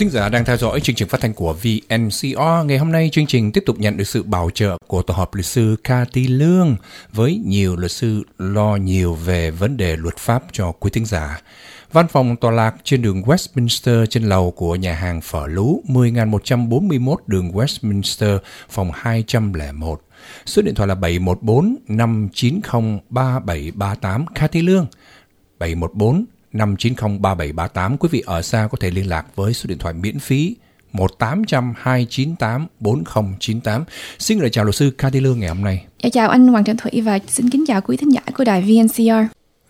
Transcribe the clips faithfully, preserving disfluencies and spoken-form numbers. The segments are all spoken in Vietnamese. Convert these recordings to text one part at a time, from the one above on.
thính giả đang theo dõi chương trình phát thanh của vê en xê rờ. Ngày hôm nay chương trình tiếp tục nhận được sự bảo trợ của tổ hợp luật sư Cathy Lương với nhiều luật sư lo nhiều về vấn đề luật pháp cho quý thính giả. Văn phòng tọa lạc trên đường Westminster trên lầu của nhà hàng phở Lú, mười nghìn một trăm bốn mươi mốt đường Westminster, phòng hai trăm lẻ một. Số điện thoại là bảy một bốn năm chín không ba bảy ba tám. Cathy Lương bảy một bốn năm chín không ba bảy ba tám. Quý vị ở xa có thể liên lạc với số điện thoại miễn phí một tám không không hai chín tám bốn không chín tám. Xin lời chào luật sư Cathy Lương ngày hôm nay. Dạ, chào anh Hoàng Trọng Thủy và xin kính chào quý thính giả của đài vê en xê rờ.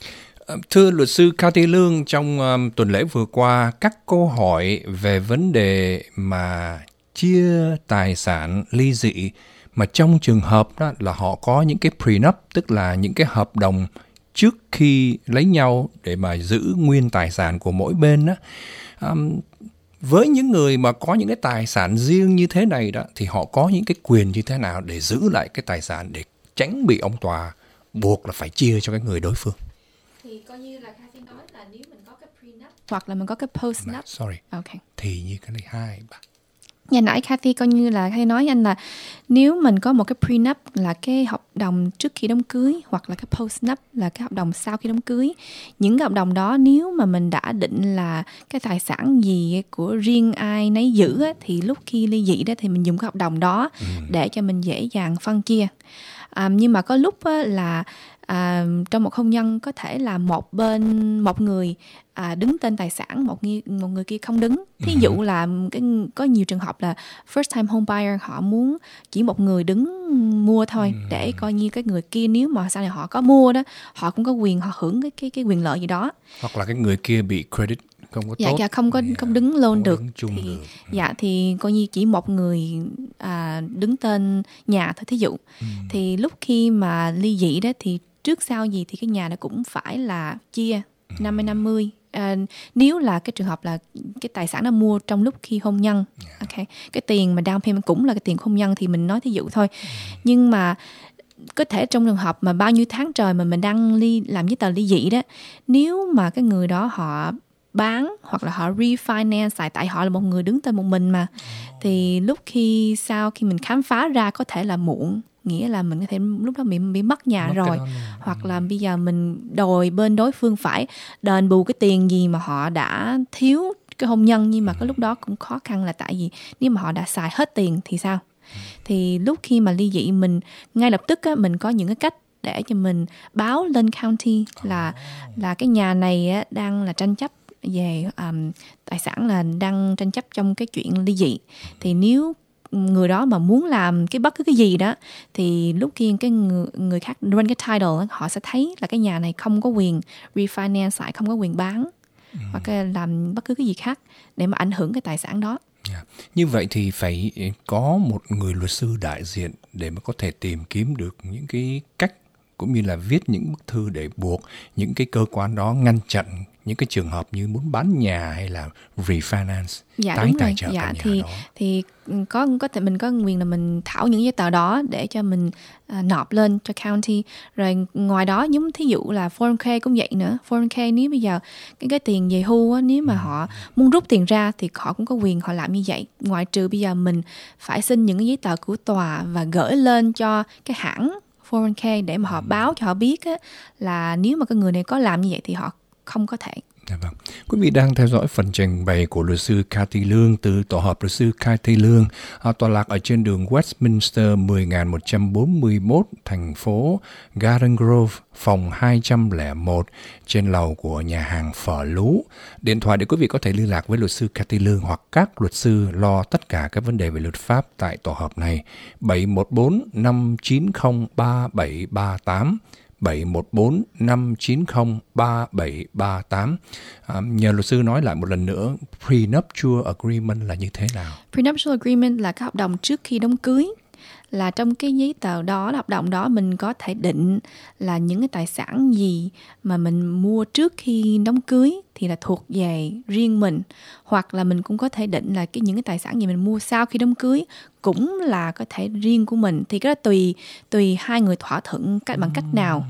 Thưa luật sư Cathy Lương, trong um, tuần lễ vừa qua, các câu hỏi về vấn đề mà chia tài sản ly dị, mà trong trường hợp đó là họ có những cái prenup, tức là những cái hợp đồng trước khi lấy nhau để mà giữ nguyên tài sản của mỗi bên đó. Um, với những người mà có những cái tài sản riêng như thế này đó, thì họ có những cái quyền như thế nào để giữ lại cái tài sản để tránh bị ông tòa buộc là phải chia cho cái người đối phương? Thì coi như là Cathy nói là nếu mình có cái prenup hoặc là mình có cái postnup. Mà, sorry. Okay. Thì như cái này hai ba. Nhà nãy Cathy coi như là Cathy nói anh là nếu mình có một cái prenup là cái hợp đồng trước khi đám cưới, hoặc là cái postnup là cái hợp đồng sau khi đám cưới. Những cái hợp đồng đó nếu mà mình đã định là cái tài sản gì của riêng ai nấy giữ á, thì lúc khi ly dị đó thì mình dùng cái hợp đồng đó ừ. để cho mình dễ dàng phân chia. À, nhưng mà có lúc á, là à, trong một hôn nhân có thể là một bên một người à, đứng tên tài sản, một người, một người kia không đứng. Thí dụ là cái, có nhiều trường hợp là first time home buyer họ muốn chỉ một người đứng mua thôi, để coi như cái người kia nếu mà sau này họ có mua đó, họ cũng có quyền, họ hưởng cái cái cái quyền lợi gì đó. Hoặc là cái người kia bị credit không có dạ, tốt, dạ không có yeah. không đứng loan được, đứng thì được. dạ thì coi như chỉ một người à, đứng tên nhà thôi, thí dụ. Ừ. Thì lúc khi mà ly dị đó thì trước sau gì thì cái nhà nó cũng phải là chia năm mươi năm mươi. À, nếu là cái trường hợp là cái tài sản nó mua trong lúc khi hôn nhân, yeah. ok, cái tiền mà down payment cũng là cái tiền hôn nhân thì mình nói thí dụ thôi. Ừ. Nhưng mà có thể trong trường hợp mà bao nhiêu tháng trời mà mình đang ly làm giấy tờ ly dị đó, nếu mà cái người đó họ bán hoặc là họ refinance lại, tại họ là một người đứng tên một mình mà, oh. thì lúc khi sau khi mình khám phá ra có thể là muộn, nghĩa là mình có thể lúc đó bị, bị mất nhà mất rồi, hoặc là bây giờ mình đòi bên đối phương phải đền bù cái tiền gì mà họ đã thiếu cái hôn nhân, nhưng mà cái lúc đó cũng khó khăn là tại vì nếu mà họ đã xài hết tiền thì sao? Thì lúc khi mà ly dị mình ngay lập tức á, mình có những cái cách để cho mình báo lên county là là cái nhà này á, đang là tranh chấp về um, tài sản, là đang tranh chấp trong cái chuyện ly dị. Thì nếu người đó mà muốn làm cái bất cứ cái gì đó, thì lúc kia cái người, người khác run cái title, họ sẽ thấy là cái nhà này không có quyền refinance lại, không có quyền bán ừ. hoặc làm bất cứ cái gì khác để mà ảnh hưởng cái tài sản đó. Yeah. Như vậy thì phải có một người luật sư đại diện để mà có thể tìm kiếm được những cái cách, cũng như là viết những bức thư để buộc những cái cơ quan đó ngăn chặn những cái trường hợp như muốn bán nhà hay là refinance, dạ, tái tài trợ dạ, căn nhà thì, đó. Thì có có thể mình có quyền là mình thảo những giấy tờ đó để cho mình uh, nộp lên cho county. Rồi ngoài đó giống thí dụ là four oh one k cũng vậy nữa. four oh one k nếu bây giờ cái cái tiền về hưu á, nếu mà ừ. họ muốn rút tiền ra thì họ cũng có quyền họ làm như vậy. Ngoại trừ bây giờ mình phải xin những cái giấy tờ của tòa và gửi lên cho cái hãng four oh one k để mà họ báo cho họ biết á, là nếu mà cái người này có làm như vậy thì họ không có thể. Dạ vâng. Quý vị đang theo dõi phần trình bày của luật sư Cathy Lương từ tổ hợp luật sư Cathy Lương, à, tọa lạc ở trên đường Westminster mười nghìn một trăm bốn mươi mốt, thành phố Garden Grove, phòng hai trăm lẻ một, trên lầu của nhà hàng phở Lú. Điện thoại để quý vị có thể liên lạc với luật sư Cathy Lương hoặc các luật sư lo tất cả các vấn đề về luật pháp tại tổ hợp này: bảy một bốn năm chín không ba bảy ba tám. bảy một bốn năm chín không ba bảy ba tám. À, nhờ luật sư nói lại một lần nữa, prenuptial agreement là như thế nào? Prenuptial agreement là cái hợp đồng trước khi đám cưới. Là trong cái giấy tờ đó, hợp đồng đó mình có thể định là những cái tài sản gì mà mình mua trước khi đám cưới thì là thuộc về riêng mình, hoặc là mình cũng có thể định là cái những cái tài sản gì mình mua sau khi đám cưới cũng là có thể riêng của mình. Thì cái đó tùy tùy hai người thỏa thuận cách bằng cách nào.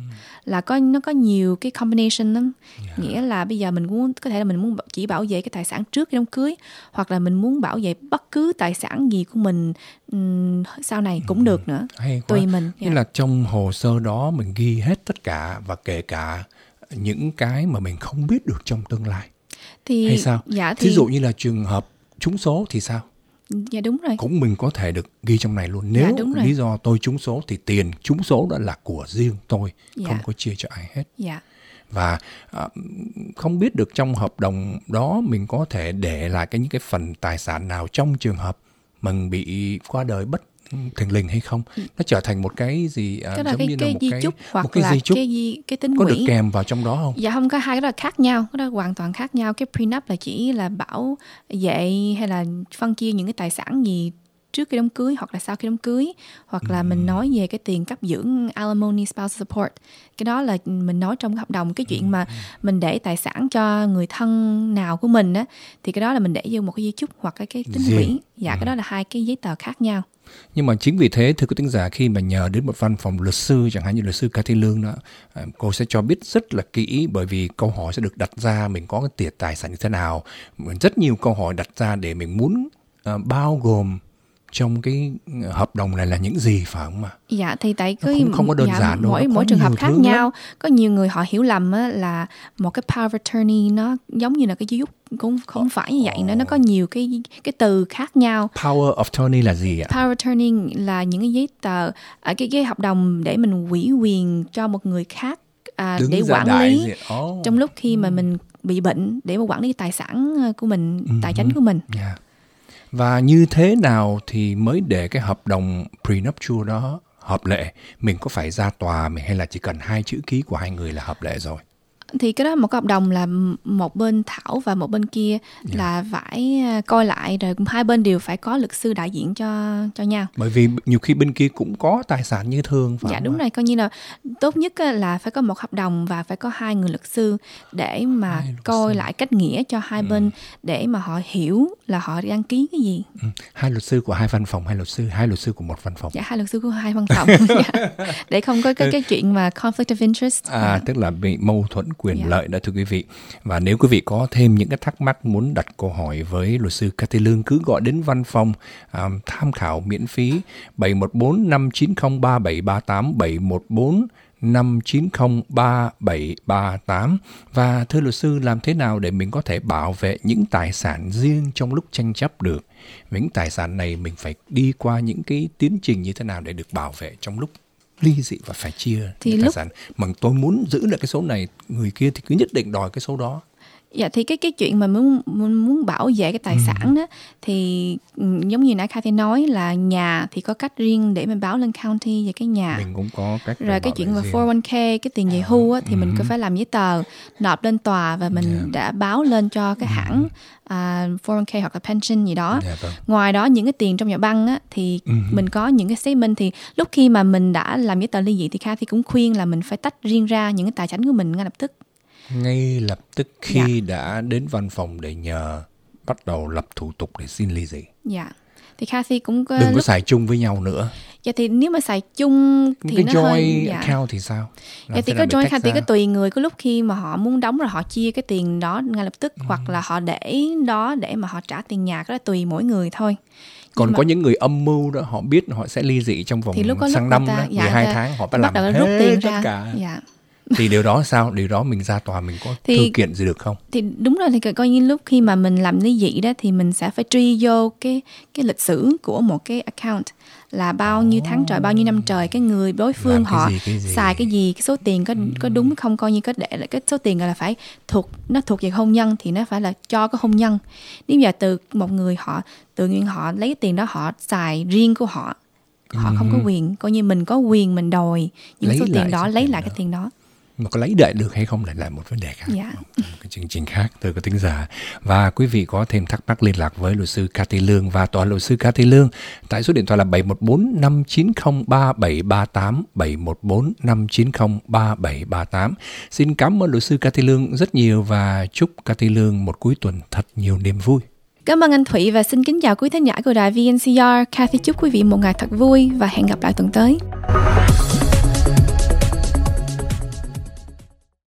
là có nó có nhiều cái combination lắm. Yeah. Nghĩa là bây giờ mình muốn có thể là mình muốn chỉ bảo vệ cái tài sản trước cái đám cưới, hoặc là mình muốn bảo vệ bất cứ tài sản gì của mình um, sau này cũng được nữa. Hay quá. Tùy mình. Nghĩa Yeah. là trong hồ sơ đó mình ghi hết tất cả, và kể cả những cái mà mình không biết được trong tương lai. Thì hay sao? Dạ thì Thí dụ như là trường hợp trúng số thì sao? Dạ đúng rồi. Cũng mình có thể được ghi trong này luôn. Nếu dạ, lý do tôi trúng số thì tiền trúng số đó là của riêng tôi, dạ. không có chia cho ai hết. Dạ. Và à, không biết được trong hợp đồng đó mình có thể để lại cái những cái phần tài sản nào trong trường hợp mình bị qua đời bất thình lình hay không. Nó trở thành một cái gì à, cái giống cái, như cái là một di cái chúc, hoặc một cái là di chúc cái di, cái tín có quỹ. được kèm vào trong đó không? Dạ không, có hai cái đó là khác nhau, cái đó hoàn toàn khác nhau. Cái prenup là chỉ là bảo vệ hay là phân chia những cái tài sản gì trước khi đám cưới hoặc là sau khi đám cưới, hoặc là ừ. mình nói về cái tiền cấp dưỡng alimony spousal support. Cái đó là mình nói trong cái hợp đồng. Cái chuyện mà mình để tài sản cho người thân nào của mình á, thì cái đó là mình để vô một cái di chúc hoặc cái, cái tín quỹ. Dạ, ừ. cái đó là hai cái giấy tờ khác nhau. Nhưng mà chính vì thế, thưa quý thính giả, khi mà nhờ đến một văn phòng luật sư, chẳng hạn như luật sư Cathy Lương đó, cô sẽ cho biết rất là kỹ, bởi vì câu hỏi sẽ được đặt ra mình có cái tiền tài sản như thế nào. Rất nhiều câu hỏi đặt ra để mình muốn uh, bao gồm trong cái hợp đồng này là những gì, phải không ạ? Dạ, thì tại cái không, không có đơn dạ, giản đâu, mỗi mỗi trường hợp khác nhau. Lắm. Có nhiều người họ hiểu lầm á, là một cái power of attorney nó giống như là cái di chúc, cũng không oh, phải như vậy oh. nữa. Nó có nhiều cái cái từ khác nhau. Power of attorney là gì ạ? Power of attorney là những cái giấy tờ, cái cái hợp đồng để mình ủy quyền cho một người khác à, để quản lý oh. trong lúc khi mà mình bị bệnh, để mà quản lý tài sản của mình, mm-hmm. tài chính của mình. Yeah. Và như thế nào thì mới để cái hợp đồng prenuptial đó hợp lệ? Mình có phải ra tòa mình, hay là chỉ cần hai chữ ký của hai người là hợp lệ rồi? Thì cái đó một cái hợp đồng là một bên thảo và một bên kia yeah. là phải coi lại, rồi hai bên đều phải có luật sư đại diện cho cho nhau. Bởi vì nhiều khi bên kia cũng có tài sản như thường, phải dạ không? Đúng rồi, coi như là tốt nhất là phải có một hợp đồng và phải có hai người luật sư để mà coi sư. lại cách nghĩa cho hai ừ. bên, để mà họ hiểu là họ đăng ký cái gì. Ừ. Hai luật sư của hai văn phòng, hai luật sư, hai luật sư của một văn phòng. Dạ, hai luật sư của hai văn phòng. dạ. Để không có cái cái chuyện mà conflict of interest. À, dạ. Tức là bị mâu thuẫn quyền yeah. lợi đó, thưa quý vị. Và nếu quý vị có thêm những cái thắc mắc muốn đặt câu hỏi với luật sư Cathy Lương, cứ gọi đến văn phòng um, tham khảo miễn phí bảy một bốn năm chín không ba bảy ba tám, bảy một bốn năm chín không ba bảy ba tám. Và thưa luật sư, làm thế nào để mình có thể bảo vệ những tài sản riêng trong lúc tranh chấp được? Những tài sản này mình phải đi qua những cái tiến trình như thế nào để được bảo vệ trong lúc ly dị và phải chia thì tài lúc... sản? Mà tôi muốn giữ được cái số này, người kia thì cứ nhất định đòi cái số đó. Dạ, thì cái cái chuyện mà muốn muốn bảo vệ cái tài ừ. sản đó, thì giống như nãy Cathy nói là nhà thì có cách riêng để mình báo lên county về cái nhà. Mình cũng có cách. Rồi cái chuyện mà four oh one k, cái tiền về hưu á, thì ừ. mình có phải làm giấy tờ nộp lên tòa và mình yeah. đã báo lên cho cái hãng uh, four oh one k hoặc là pension gì đó. Yeah, vâng. Ngoài đó những cái tiền trong nhà băng á, thì ừ. mình có những cái statement. Thì lúc khi mà mình đã làm giấy tờ ly dị thì Cathy cũng khuyên là mình phải tách riêng ra những cái tài chính của mình ngay lập tức. Ngay lập tức khi dạ. đã đến văn phòng để nhờ bắt đầu lập thủ tục để xin ly dị. Dạ. Thì Cathy cũng có đừng có lúc... xài chung với nhau nữa. Dạ, thì nếu mà xài chung thì cái nó joint hơi dạ. account thì sao? Dạ, thì có joint account thì cái tùy người, có lúc khi mà họ muốn đóng rồi họ chia cái tiền đó ngay lập tức, ừ. hoặc là họ để đó để mà họ trả tiền nhà, cái đó tùy mỗi người thôi. Còn nhưng có mà... những người âm mưu đó, họ biết họ sẽ ly dị trong vòng sang năm ta, đó, dạ, mười hai ta, tháng họ phải làm hết rút tiền tất ra. cả. Dạ. Thì điều đó sao? Điều đó mình ra tòa mình có thì, thư kiện gì được không? Thì đúng rồi, thì coi như lúc khi mà mình làm ly dị đó thì mình sẽ phải truy vô cái cái lịch sử của một cái account, là bao nhiêu tháng trời, bao nhiêu năm trời cái người đối phương họ gì, cái gì. xài cái gì, cái số tiền có có đúng không, coi như có để là cái số tiền là phải thuộc, nó thuộc về hôn nhân thì nó phải là cho cái hôn nhân. Nếu giờ từ một người họ tự nhiên họ lấy cái tiền đó họ xài riêng của họ, họ ừ. không có quyền, coi như mình có quyền mình đòi những lấy số tiền đó, lấy lại đó. Cái tiền đó. Mà có lấy lại được hay không lại là một vấn đề khác. Dạ. Cái chương trình khác từ cái tính giả. Và quý vị có thêm thắc mắc liên lạc với luật sư Cathy Lương và tòa luật sư Cathy Lương tại số điện thoại là bảy một bốn năm chín không ba bảy ba tám, bảy một bốn năm chín không ba bảy ba tám. Xin cảm ơn luật sư Cathy Lương rất nhiều và chúc Cathy Lương một cuối tuần thật nhiều niềm vui. Cảm ơn anh Thụy và xin kính chào quý thính giả của đài vê en xê rờ. Cathy chúc quý vị một ngày thật vui và hẹn gặp lại tuần tới.